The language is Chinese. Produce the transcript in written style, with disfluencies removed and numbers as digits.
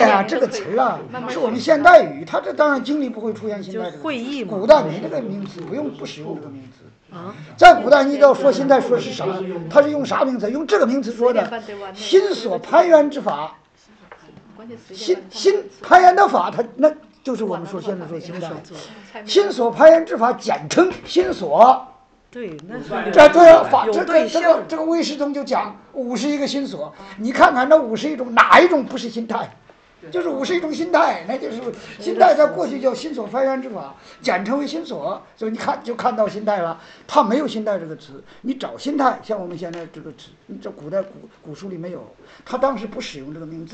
哎呀，这个词儿啊，是我们现代语，它这当然经历不会出现现代这个会意嘛。 古代没这个名词，不使用这个名词。在古代你要说现在说是啥，他是用啥名词？用这个名词说的，心所攀缘之法。心攀缘的法，它那就是我们说现在说心态。心所攀缘之法，简称心所。 对，那是这个魏世宗就讲51个心所，你看看那51种哪一种不是心态？就是51种心态，那就是心态，在过去叫心所攀缘之法，简称为心所，所以你看就看到心态了。它没有心态这个词，你找心态，像我们现在这个词，你这古代古书里没有，他当时不使用这个名字。